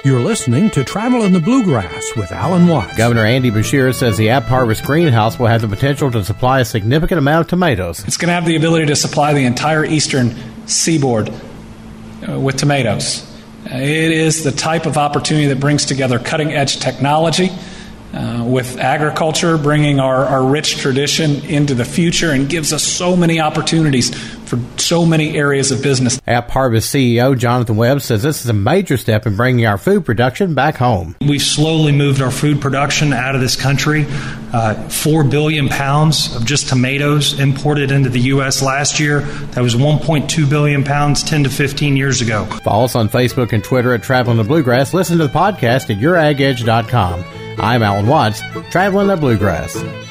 You're listening to Travel in the Bluegrass with Alan Watts. Governor Andy Beshear says the App Harvest Greenhouse will have the potential to supply a significant amount of tomatoes. It's going to have the ability to supply the entire eastern seaboard with tomatoes. It is the type of opportunity that brings together cutting-edge technology with agriculture, bringing our rich tradition into the future, and gives us so many opportunities for so many areas of business. App Harvest CEO Jonathan Webb says this is a major step in bringing our food production back home. We've slowly moved our food production out of this country. 4 billion pounds of just tomatoes imported into the U.S. last year. That was 1.2 billion pounds 10 to 15 years ago. Follow us on Facebook and Twitter at Traveling the Bluegrass. Listen to the podcast at YourAgEdge.com. I'm Alan Watts, Traveling the Bluegrass.